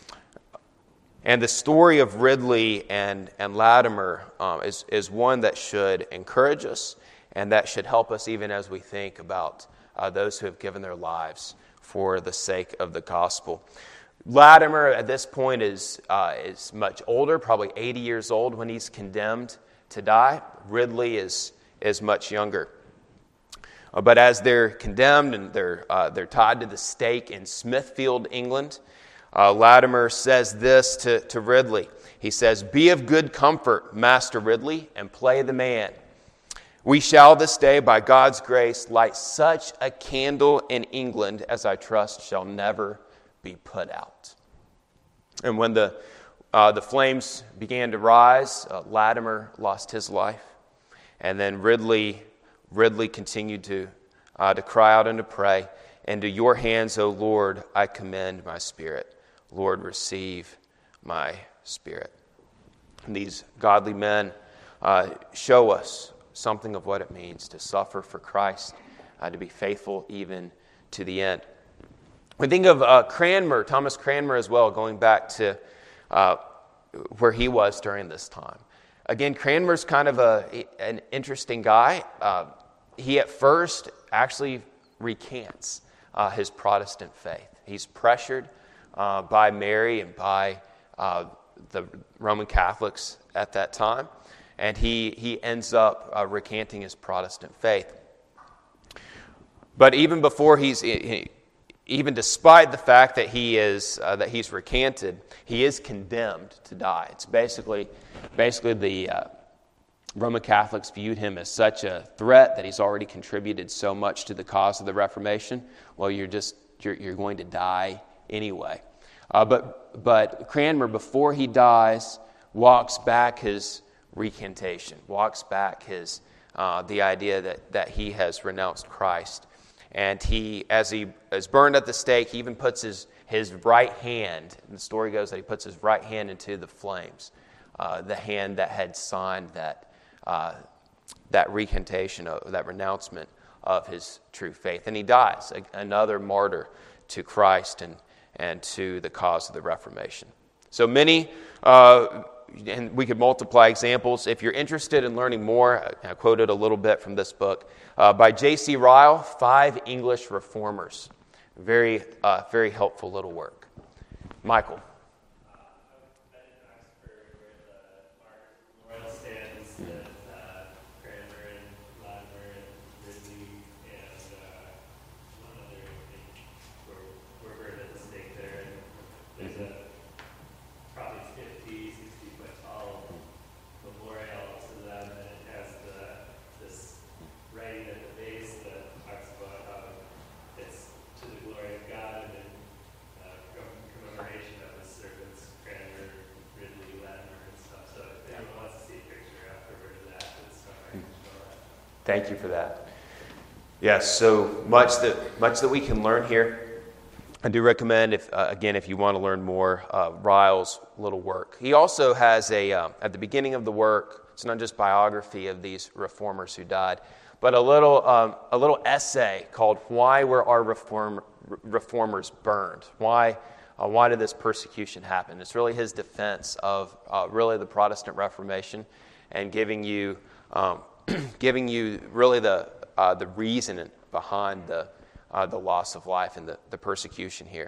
And the story of Ridley and, and Latimer um, is, is one that should encourage us and that should help us even as we think about Uh, those who have given their lives for the sake of the gospel. Latimer at this point is uh, is much older, probably eighty years old when he's condemned to die. Ridley is is much younger. Uh, but as they're condemned and they're uh, they're tied to the stake in Smithfield, England, uh, Latimer says this to, to Ridley. He says, "Be of good comfort, Master Ridley, and play the man. We shall this day, by God's grace, light such a candle in England as I trust shall never be put out. And when the uh, the flames began to rise, uh, Latimer lost his life, and then Ridley Ridley continued to uh, to cry out and to pray. Into your hands, O Lord, I commend my spirit. Lord, receive my spirit. And these godly men uh, show us something of what it means to suffer for Christ, uh, to be faithful even to the end. We think of uh, Cranmer, Thomas Cranmer as well, going back to uh, where he was during this time. Again, Cranmer's kind of a, an interesting guy. Uh, he at first actually recants uh, his Protestant faith. He's pressured uh, by Mary and by uh, the Roman Catholics at that time. And he, he ends up uh, recanting his Protestant faith. But even before he's, he, even despite the fact that he is uh, that he's recanted, he is condemned to die. It's basically, basically the uh, Roman Catholics viewed him as such a threat that he's already contributed so much to the cause of the Reformation. Well, you're just you're, you're going to die anyway. Uh, but but Cranmer, before he dies, walks back his recantation, walks back his uh, the idea that, that he has renounced Christ. And he, as he is burned at the stake, he even puts his, his right hand, and the story goes that he puts his right hand into the flames, uh, the hand that had signed that uh, that recantation, of, that renouncement of his true faith. And he dies, a, another martyr to Christ and, and to the cause of the Reformation. So many... Uh, And we could multiply examples. If you're interested in learning more, I quoted a little bit from this book uh, by J C Ryle, Five English Reformers. Very, uh, very helpful little work. Michael. Thank you for that. Yes, so much that much that we can learn here. I do recommend, if uh, again, if you want to learn more, uh, Ryle's little work. He also has a uh, at the beginning of the work. It's not just biography of these reformers who died, but a little um, a little essay called "Why Were Our Reform Reformers Burned?" Why uh, why did this persecution happen? It's really his defense of uh, really the Protestant Reformation and giving you. Um, giving you really the uh, the reason behind the uh, the loss of life and the, the persecution here.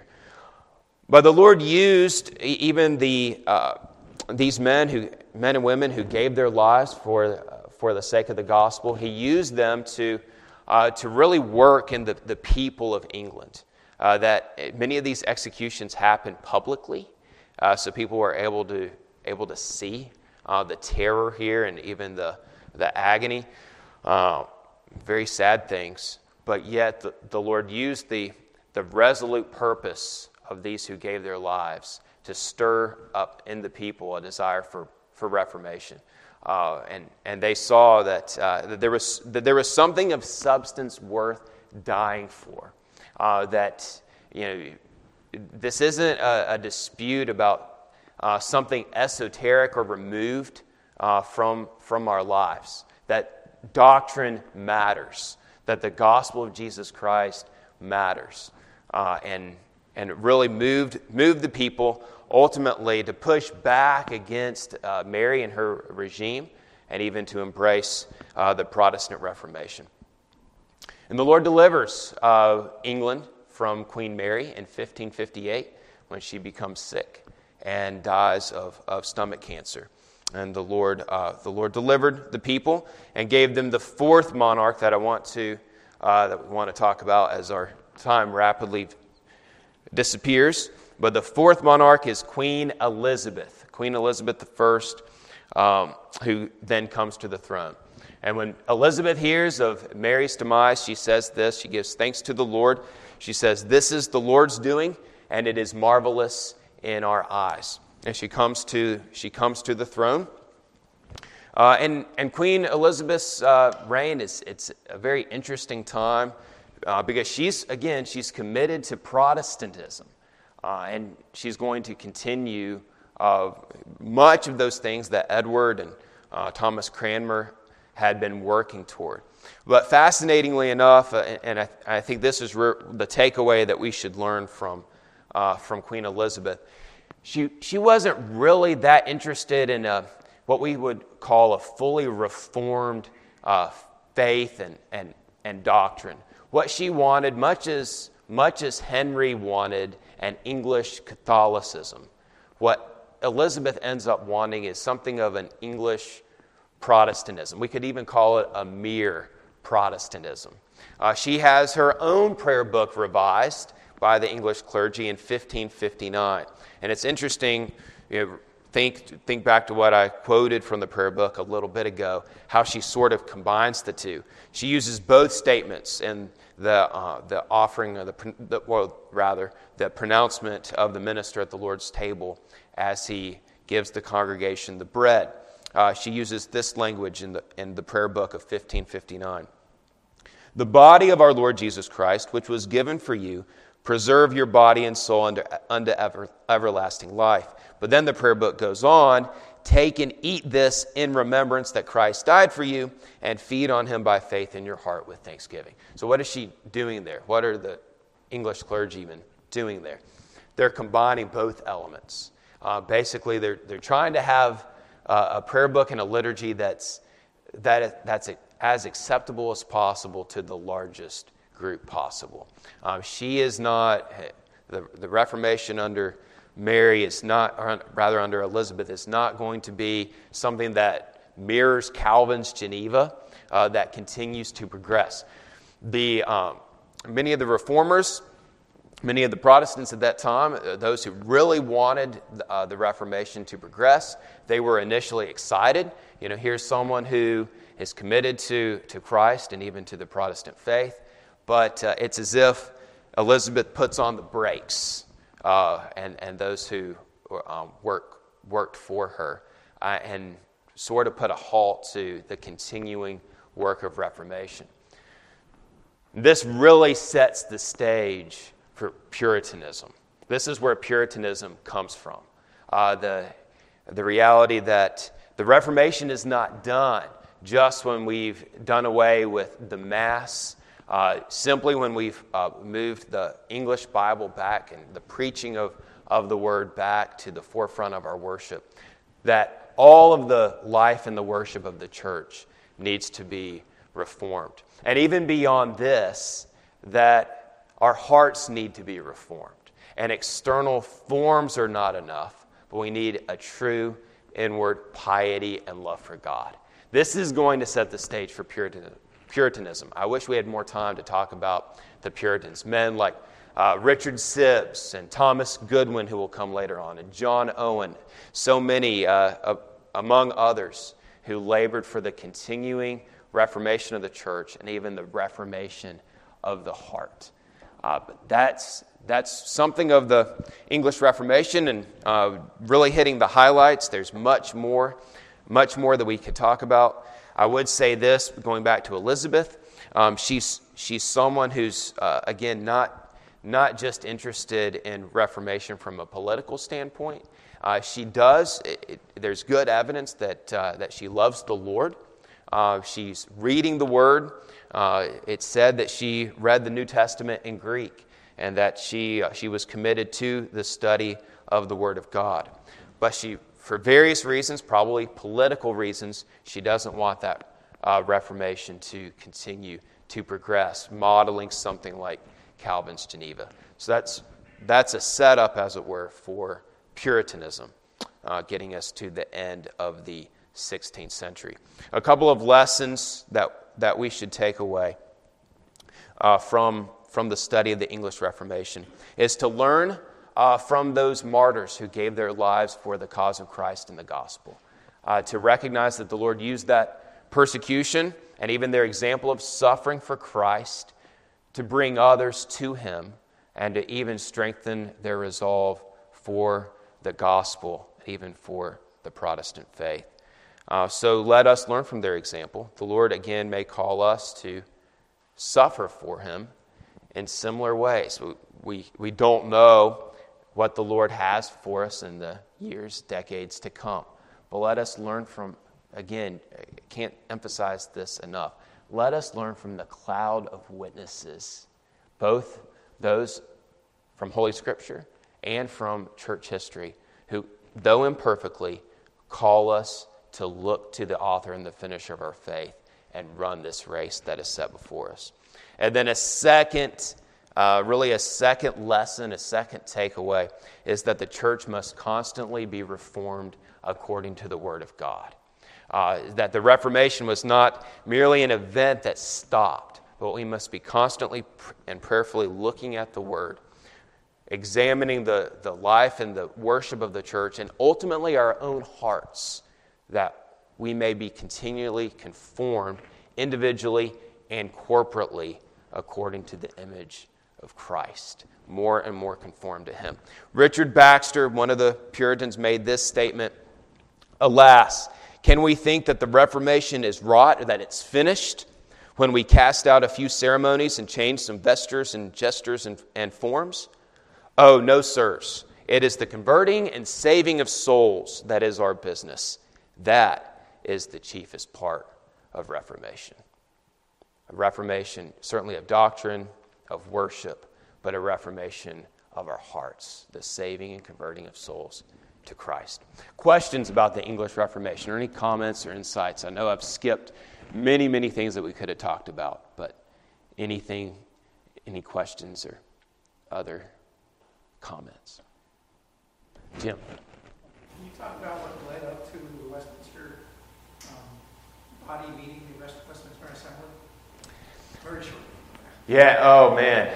But the Lord used even the uh, these men who men and women who gave their lives for uh, for the sake of the gospel. He used them to uh, to really work in the, the people of England. Uh, that many of these executions happened publicly, uh, so people were able to able to see uh, the terror here and even the the agony, uh, very sad things, but yet the, the Lord used the, the resolute purpose of these who gave their lives to stir up in the people a desire for, for reformation. Uh, and, and they saw that, uh, that, there was, that there was something of substance worth dying for. Uh, that, you know, this isn't a, a dispute about uh, something esoteric or removed Uh, from from our lives, that doctrine matters, that the gospel of Jesus Christ matters, uh, and and it really moved moved the people ultimately to push back against uh, Mary and her regime, and even to embrace uh, the Protestant Reformation. And the Lord delivers uh, England from Queen Mary in fifteen fifty-eight when she becomes sick and dies of, of stomach cancer. And the Lord, uh, the Lord delivered the people and gave them the fourth monarch that I want to, uh, that we want to talk about as our time rapidly disappears. But the fourth monarch is Queen Elizabeth, Queen Elizabeth the First, um, who then comes to the throne. And when Elizabeth hears of Mary's demise, she says this. She gives thanks to the Lord. She says, "This is the Lord's doing, and it is marvelous in our eyes." And she comes to she comes to the throne. Uh, and, and Queen Elizabeth's uh, reign is it's a very interesting time uh, because she's, again, she's committed to Protestantism. Uh, and she's going to continue uh, much of those things that Edward and uh, Thomas Cranmer had been working toward. But fascinatingly enough, uh, and I, I think this is re- the takeaway that we should learn from, uh, from Queen Elizabeth, she, she wasn't really that interested in a what we would call a fully reformed uh, faith and, and, and doctrine. What she wanted, much as, much as Henry wanted an English Catholicism, what Elizabeth ends up wanting is something of an English Protestantism. We could even call it a mere Protestantism. Uh, she has her own prayer book revised by the English clergy in fifteen fifty-nine. And it's interesting, you know, Think, think back to what I quoted from the prayer book a little bit ago, how she sort of combines the two. She uses both statements in the uh, the offering, of the, the well, rather, the pronouncement of the minister at the Lord's table as he gives the congregation the bread. Uh, she uses this language in the in the prayer book of fifteen fifty-nine. "The body of our Lord Jesus Christ, which was given for you, preserve your body and soul unto, unto ever, everlasting life." But then the prayer book goes on, "Take and eat this in remembrance that Christ died for you, and feed on him by faith in your heart with thanksgiving." So what is she doing there? What are the English clergymen doing there? They're combining both elements. Uh, basically, they're they're trying to have uh, a prayer book and a liturgy that's that that's as acceptable as possible to the largest group possible. Um, she is not the the Reformation under Mary is not, or rather under Elizabeth, is not going to be something that mirrors Calvin's Geneva, uh, that continues to progress. The um, many of the reformers, many of the Protestants at that time, uh, those who really wanted uh, the Reformation to progress, they were initially excited. You know, here's someone who is committed to, to Christ and even to the Protestant faith. But uh, it's as if Elizabeth puts on the brakes. Uh, and, and those who um, work, worked for her, uh, and sort of put a halt to the continuing work of Reformation. This really sets the stage for Puritanism. This is where Puritanism comes from. Uh, the, the reality that the Reformation is not done just when we've done away with the Mass, Uh, simply when we've uh, moved the English Bible back and the preaching of, of the Word back to the forefront of our worship, that all of the life and the worship of the church needs to be reformed. And even beyond this, that our hearts need to be reformed. And external forms are not enough, but we need a true inward piety and love for God. This is going to set the stage for Puritanism. Puritanism. I wish we had more time to talk about the Puritans. Men like uh, Richard Sibbes and Thomas Goodwin, who will come later on, and John Owen, so many, uh, uh, among others, who labored for the continuing reformation of the church and even the reformation of the heart. Uh, but that's that's something of the English Reformation, and uh, really hitting the highlights. There's much more, much more that we could talk about. I would say this, going back to Elizabeth, um, she's she's someone who's, uh, again, not not just interested in Reformation from a political standpoint. Uh, she does, it, it, there's good evidence that, uh, that she loves the Lord. Uh, she's reading the Word. Uh, it's said that she read the New Testament in Greek and that she uh, she was committed to the study of the Word of God. But she, for various reasons, probably political reasons, she doesn't want that uh, Reformation to continue to progress, modeling something like Calvin's Geneva. So that's that's a setup, as it were, for Puritanism, uh, getting us to the end of the sixteenth century. A couple of lessons that, that we should take away uh, from, from the study of the English Reformation is to learn Uh, from those martyrs who gave their lives for the cause of Christ and the gospel. Uh, to recognize that the Lord used that persecution and even their example of suffering for Christ to bring others to him and to even strengthen their resolve for the gospel, even for the Protestant faith. Uh, so let us learn from their example. The Lord, again, may call us to suffer for him in similar ways. We, we, we don't know what the Lord has for us in the years, decades to come. But let us learn from, again, I can't emphasize this enough, let us learn from the cloud of witnesses, both those from Holy Scripture and from church history, who, though imperfectly, call us to look to the author and the finisher of our faith and run this race that is set before us. And then a second, uh, really a second lesson, a second takeaway, is that the church must constantly be reformed according to the Word of God. Uh, that the Reformation was not merely an event that stopped, but we must be constantly and prayerfully looking at the Word, examining the, the life and the worship of the church, and ultimately our own hearts, that we may be continually conformed individually and corporately according to the image of Christ, more and more conformed to him. Richard Baxter, one of the Puritans, made this statement: "Alas, can we think that the Reformation is wrought, or that it's finished, when we cast out a few ceremonies and change some vestures and gestures and, and forms? Oh, no, sirs. It is the converting and saving of souls that is our business. That is the chiefest part of Reformation." A reformation, certainly of doctrine, of worship, but a reformation of our hearts, the saving and converting of souls to Christ. Questions about the English Reformation, or any comments or insights? I know I've skipped many, many things that we could have talked about, but anything, any questions or other comments? Jim? Can you talk about what led up to the Westminster um, body meeting, the West, Westminster Assembly? Very short. Yeah, oh man.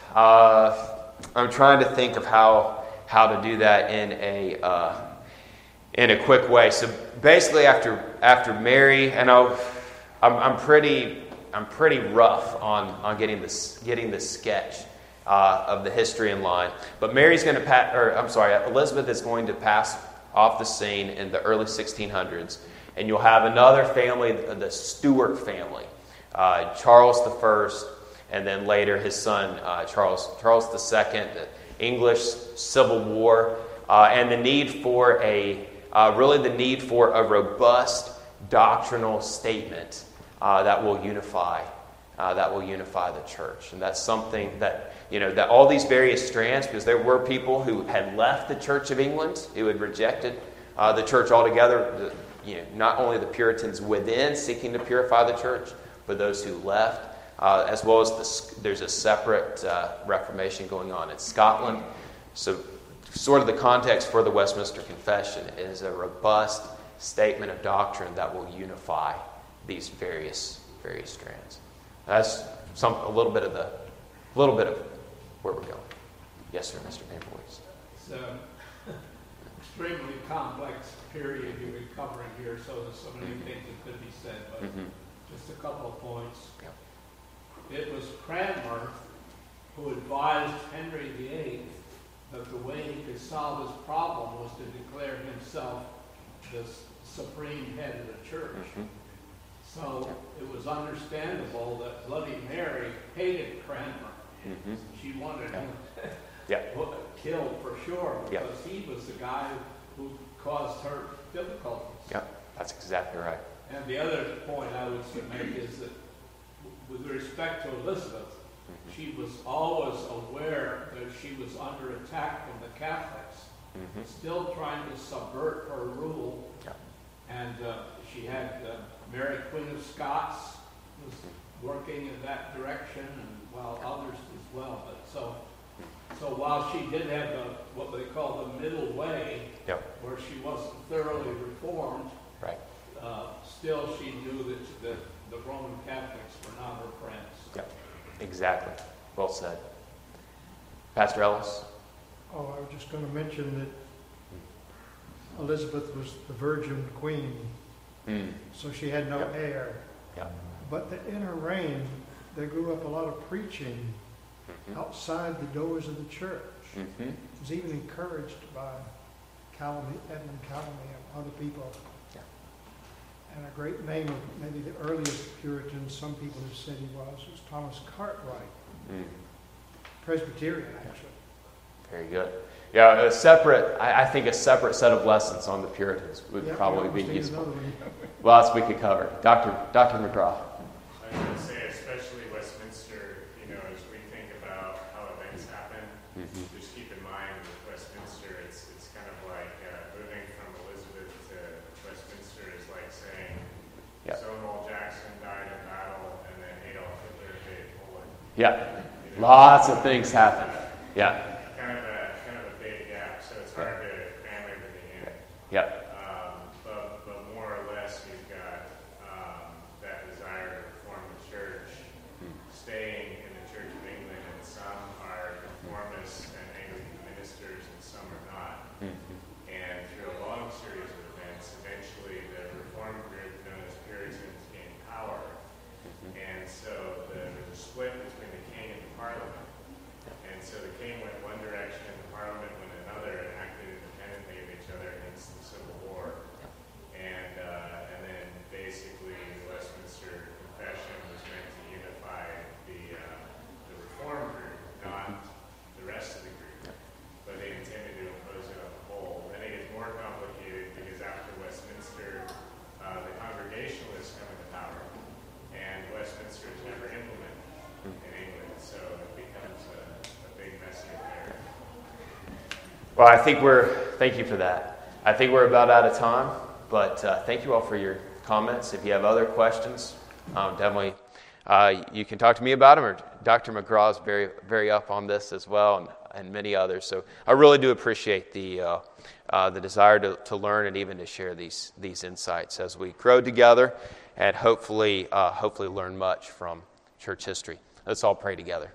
Uh, I'm trying to think of how how to do that in a uh, in a quick way. So basically, after after Mary, and I'll, I'm I'm pretty I'm pretty rough on on getting this getting the sketch uh, of the history in line. But Mary's going to pass, or I'm sorry, Elizabeth is going to pass off the scene in the early sixteen hundreds, and you'll have another family, the Stuart family, uh, Charles the First, and then later his son uh, Charles Charles the Second. The English Civil War, uh, and the need for a uh, really the need for a robust doctrinal statement uh, that will unify uh, that will unify the church. And that's something that, you know, that all these various strands, because there were people who had left the Church of England, who had rejected uh, the church altogether. The, you know, not only the Puritans within seeking to purify the church, but those who left. Uh, as well as the, there's a separate uh, Reformation going on in Scotland. So sort of the context for the Westminster Confession is a robust statement of doctrine that will unify these various various strands. That's some a little bit of the little bit of where we're going. Yes, sir, Mister Pampleways. It's an extremely complex period you've been covering here, so there's so many things that could be said, but mm-hmm. just a couple of points. Yep. It was Cranmer who advised Henry the Eighth that the way he could solve his problem was to declare himself the supreme head of the church. Mm-hmm. So it was understandable that Bloody Mary hated Cranmer. Mm-hmm. She wanted him yeah. killed for sure, because yeah. he was the guy who caused her difficulties. Yeah, that's exactly right. And the other point I would make is that with respect to Elizabeth, mm-hmm. she was always aware that she was under attack from the Catholics, mm-hmm. still trying to subvert her rule. Yeah. And uh, she had uh, Mary Queen of Scots was working in that direction, and while others as well. But so, so while she did have the, what they call the middle way, yep. where she wasn't thoroughly reformed, right. uh, still she knew that the, the Roman Catholics were not her friends. Yep, exactly. Well said. Pastor Ellis? Oh, I was just going to mention that Elizabeth was the Virgin Queen, mm. so she had no Yep. air. Yeah. But the inner reign, there grew up a lot of preaching Mhm. outside the doors of the church. Mhm. It was even encouraged by Calamy, Edmund Calamy and other people. Yeah. And a great name of maybe the earliest Puritan, some people have said he was, was Thomas Cartwright, Mm. Presbyterian actually. Very good. Yeah, a separate, I, I think a separate set of lessons on the Puritans would Yeah, probably we be almost need useful. another one. Well, else we could cover. Doctor Doctor McGraw. I was going to say, especially Westminster, you know, as we think about how events happen, Mhm. just keep in mind with Westminster, it's it's kind of like uh, moving from Elizabeth to Westminster is like saying Yeah. Stonewall Jackson died in battle and then Adolf Hitler invaded Poland. Yeah. You know, Lots of things happen. Yeah. Kind of a kind of a big gap, so it's hard to cram everything in. Yeah. Um, but, but more or less, you've got um, that desire to reform the church, staying in the Church of England, and some are conformists and Anglican ministers, and some are not. Mhm. And through a long series of events, eventually the reform group known as Puritans gained power. And so the, there was a split between the king and the parliament. And so the king went one direction and the parliament went another and acted independently of each other against the Civil War. And uh, and then basically the Westminster Confession was meant to unify the uh, the reform group, not the rest of the group. But they intended to impose it on the whole. Then it gets more complicated because after Westminster, uh, the Congregationalists come into power, and Westminster is never implemented in England, so it becomes a, a big messy affair. Well, I think we're, thank you for that. I think we're about out of time, but uh, thank you all for your comments. If you have other questions, um, definitely uh, you can talk to me about them, or Doctor McGraw is very, very up on this as well, and, and many others. So I really do appreciate the uh, uh, the desire to, to learn and even to share these these insights as we grow together, and hopefully uh, hopefully learn much from church history. Let's all pray together.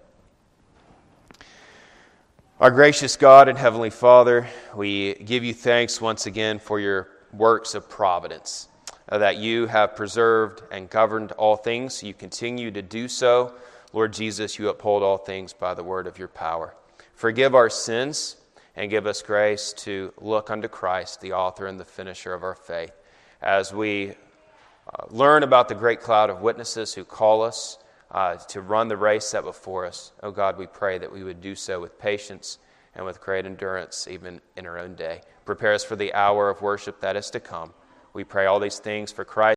Our gracious God and Heavenly Father, we give you thanks once again for your works of providence, uh, that you have preserved and governed all things. You continue to do so. Lord Jesus, you uphold all things by the word of your power. Forgive our sins and give us grace to look unto Christ, the author and the finisher of our faith, as we uh, learn about the great cloud of witnesses who call us Uh, to run the race set before us. Oh God, we pray that we would do so with patience and with great endurance, even in our own day. Prepare us for the hour of worship that is to come. We pray all these things for Christ.